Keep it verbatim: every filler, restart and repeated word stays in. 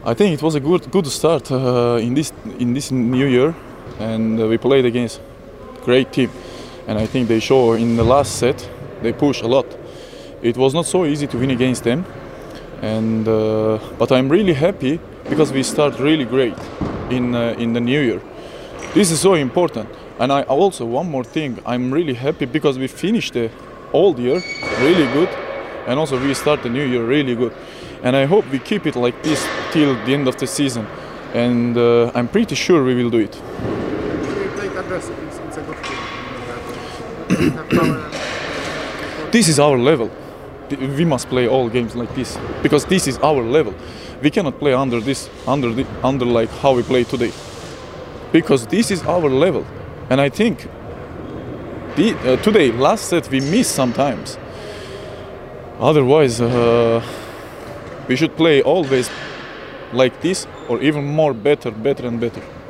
I think it was a good good start uh, in this in this new year, and uh, we played against great team, and I think they show in the last set they push a lot. It was not so easy to win against them, and uh, but I'm really happy because we start really great in uh, in the new year. This is so important, and I also one more thing. I'm really happy because we finished the old year really good, and also we start the new year really good. And I hope we keep it like this till the end of the season, and uh, I'm pretty sure we will do it. We played aggressive. It's, it's a good team. Have power. This is our level. We must play all games like this because this is our level. We cannot play under this, under the, under like how we play today, because this is our level. And I think the, uh, today, last set, we missed sometimes. Otherwise, uh, we should play always like this, or even more better, better and better.